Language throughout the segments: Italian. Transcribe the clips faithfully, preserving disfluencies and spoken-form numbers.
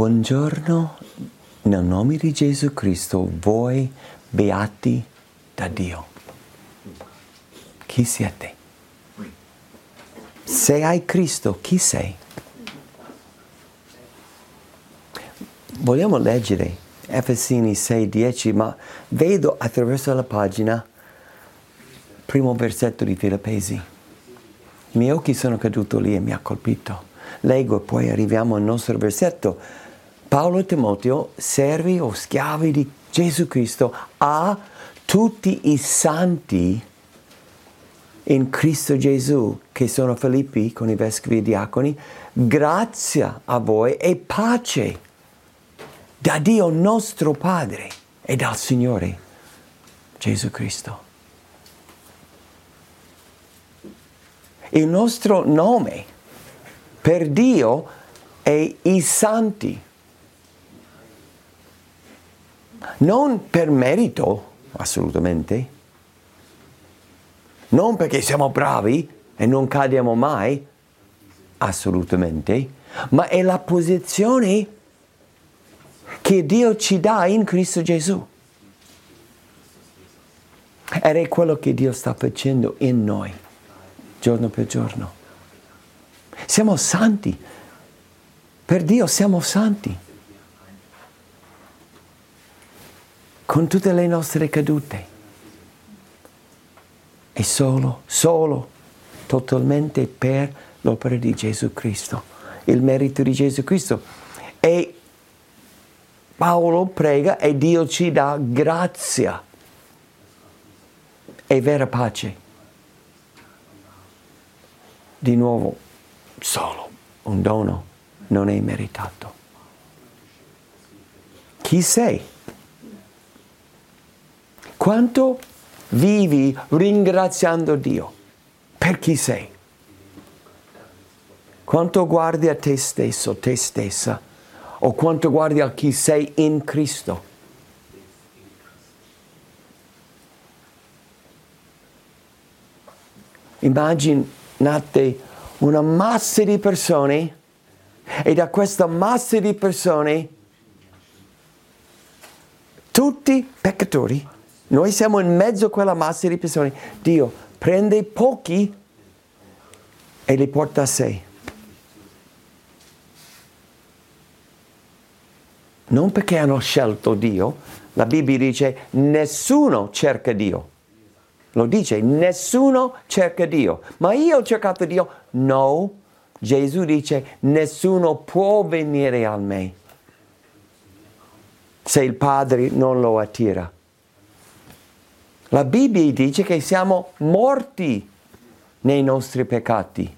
Buongiorno, nel nome di Gesù Cristo, voi beati da Dio. Chi siete? Se hai Cristo, chi sei? Vogliamo leggere Efesini sei dieci, ma vedo attraverso la pagina, primo versetto di Filippesi. I miei occhi sono caduti lì e mi ha colpito. Leggo e poi arriviamo al nostro versetto. Paolo e Timoteo, servi o schiavi di Gesù Cristo, a tutti i santi in Cristo Gesù, che sono Filippi con i vescovi e diaconi, grazia a voi e pace da Dio nostro Padre e dal Signore Gesù Cristo. Il nostro nome per Dio è i santi. Non per merito, assolutamente. Non perché siamo bravi e non cadiamo mai, assolutamente. Ma è la posizione che Dio ci dà in Cristo Gesù. Ed è quello che Dio sta facendo in noi, giorno per giorno. Siamo santi. Per Dio siamo santi. Con tutte le nostre cadute. È solo, solo, totalmente per l'opera di Gesù Cristo. Il merito di Gesù Cristo. E Paolo prega e Dio ci dà grazia e vera pace. Di nuovo, solo un dono, non è meritato. Chi sei? Quanto vivi ringraziando Dio per chi sei? Quanto guardi a te stesso, te stessa, o quanto guardi a chi sei in Cristo? Immaginate una massa di persone e da questa massa di persone tutti peccatori. Noi siamo in mezzo a quella massa di persone. Dio prende pochi e li porta a sé. Non perché hanno scelto Dio. La Bibbia dice nessuno cerca Dio. Lo dice, nessuno cerca Dio. Ma io ho cercato Dio? No. Gesù dice, nessuno può venire a me se il Padre non lo attira. La Bibbia dice che siamo morti nei nostri peccati.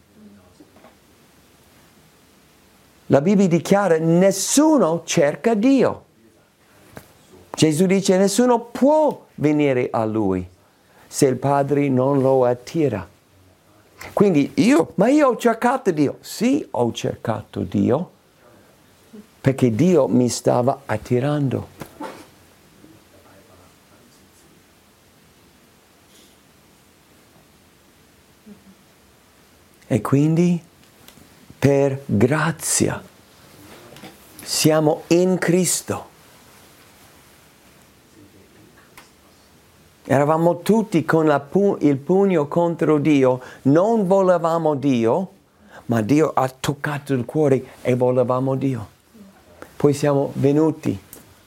La Bibbia dichiara, nessuno cerca Dio. Gesù dice, nessuno può venire a Lui se il Padre non lo attira. Quindi io, ma io ho cercato Dio. Sì, ho cercato Dio, perché Dio mi stava attirando. E quindi, per grazia, siamo in Cristo. Eravamo tutti con la pu- il pugno contro Dio, non volevamo Dio, ma Dio ha toccato il cuore e volevamo Dio. Poi siamo venuti.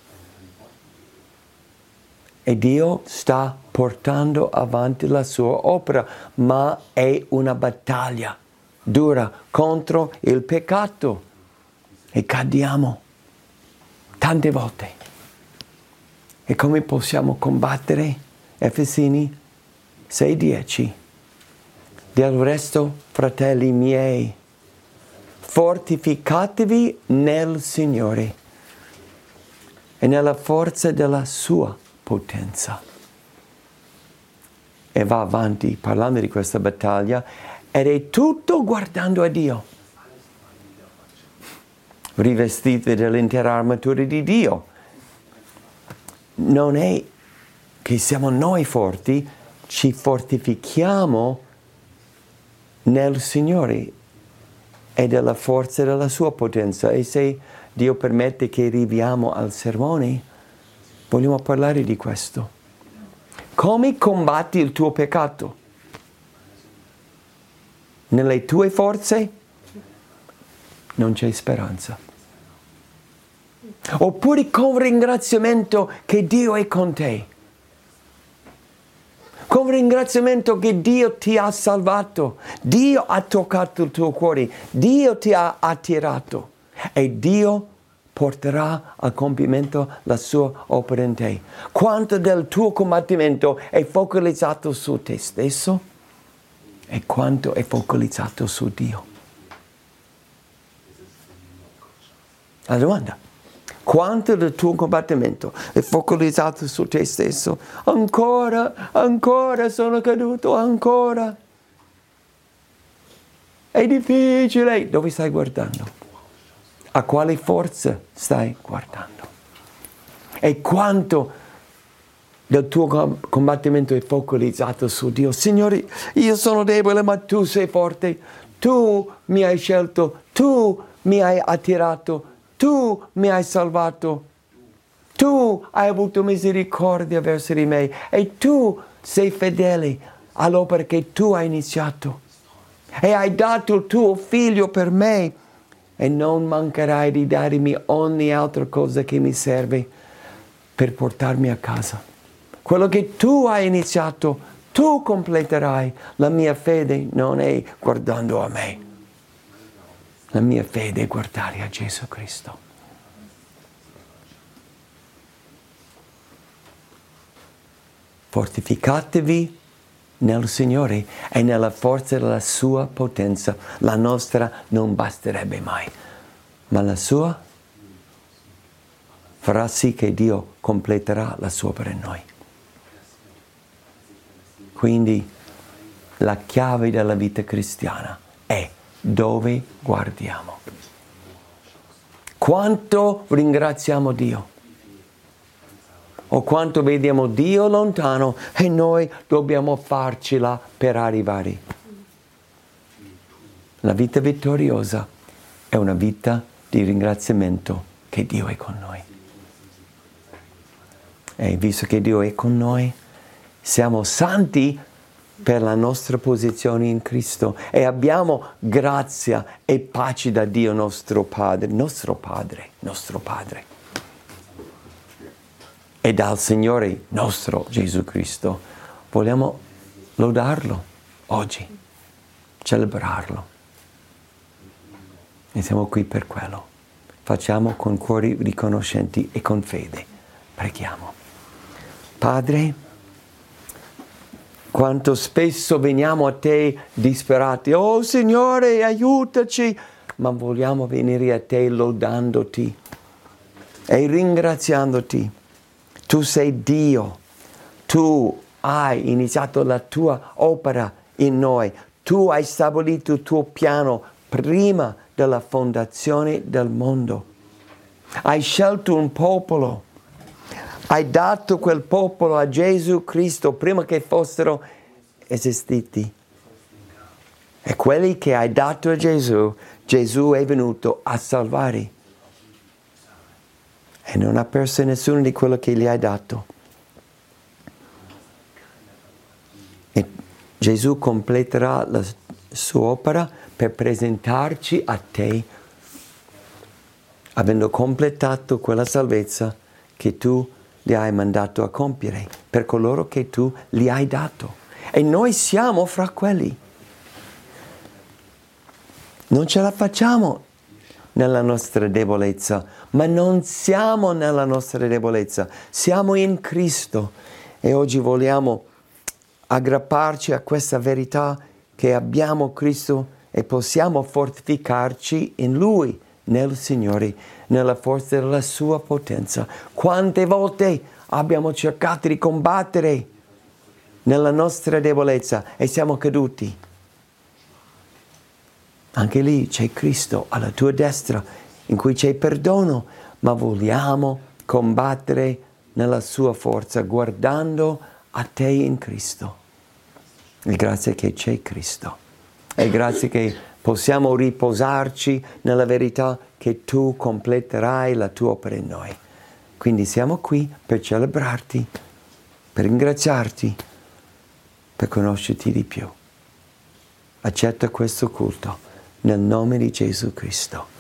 E Dio sta portando avanti la sua opera, ma è una battaglia dura contro il peccato. E cadiamo tante volte. E come possiamo combattere? Efesini sei dieci. Del resto, fratelli miei, fortificatevi nel Signore e nella forza della sua potenza. E va avanti parlando di questa battaglia ed è tutto guardando a Dio. Rivestiti dell'intera armatura di Dio. Non è che siamo noi forti, ci fortifichiamo nel Signore e della forza della sua potenza. E se Dio permette che arriviamo al sermone, vogliamo parlare di questo. Come combatti il tuo peccato? Nelle tue forze non c'è speranza. Oppure con ringraziamento che Dio è con te. Con ringraziamento che Dio ti ha salvato, Dio ha toccato il tuo cuore, Dio ti ha attirato e Dio porterà a compimento la sua opera in te. Quanto del tuo combattimento è focalizzato su te stesso e quanto è focalizzato su Dio? La domanda. Quanto del tuo combattimento è focalizzato su te stesso? Ancora, ancora sono caduto, ancora. È difficile. Dove stai guardando? A quale forza stai guardando? E quanto del tuo combattimento è focalizzato su Dio? Signore, io sono debole, ma tu sei forte. Tu mi hai scelto, tu mi hai attirato. Tu mi hai salvato, tu hai avuto misericordia verso di me e tu sei fedele all'opera che tu hai iniziato e hai dato il tuo figlio per me e non mancherai di darmi ogni altra cosa che mi serve per portarmi a casa. Quello che tu hai iniziato, tu completerai. La mia fede non è guardando a me. La mia fede è guardare a Gesù Cristo. Fortificatevi nel Signore e nella forza della sua potenza. La nostra non basterebbe mai, ma la sua farà sì che Dio completerà la sua opera in noi. Quindi la chiave della vita cristiana è dove guardiamo. Quanto ringraziamo Dio o quanto vediamo Dio lontano e noi dobbiamo farcela per arrivare. La vita vittoriosa è una vita di ringraziamento che Dio è con noi. E visto che Dio è con noi, siamo santi per la nostra posizione in Cristo e abbiamo grazia e pace da Dio nostro Padre, nostro Padre, nostro Padre. E dal Signore nostro Gesù Cristo. Vogliamo lodarlo oggi, celebrarlo. E siamo qui per quello. Facciamo con cuori riconoscenti e con fede. Preghiamo. Padre, quanto spesso veniamo a te disperati. Oh Signore, aiutaci! Ma vogliamo venire a te lodandoti e ringraziandoti. Tu sei Dio. Tu hai iniziato la tua opera in noi. Tu hai stabilito il tuo piano prima della fondazione del mondo. Hai scelto un popolo. Hai dato quel popolo a Gesù Cristo prima che fossero esistiti. E quelli che hai dato a Gesù, Gesù è venuto a salvare. E non ha perso nessuno di quello che gli hai dato. E Gesù completerà la sua opera per presentarci a te, avendo completato quella salvezza che tu li hai mandato a compiere per coloro che tu li hai dato. E noi siamo fra quelli. Non ce la facciamo nella nostra debolezza, ma non siamo nella nostra debolezza, siamo in Cristo. E oggi vogliamo aggrapparci a questa verità che abbiamo Cristo e possiamo fortificarci in Lui, nel Signore, nella forza della sua potenza. Quante volte abbiamo cercato di combattere nella nostra debolezza e siamo caduti. Anche lì c'è Cristo alla tua destra, in cui c'è perdono, ma vogliamo combattere nella sua forza, guardando a te in Cristo. E grazie che c'è Cristo. E grazie che possiamo riposarci nella verità che tu completerai la tua opera in noi. Quindi siamo qui per celebrarti, per ringraziarti, per conoscerti di più. Accetta questo culto nel nome di Gesù Cristo.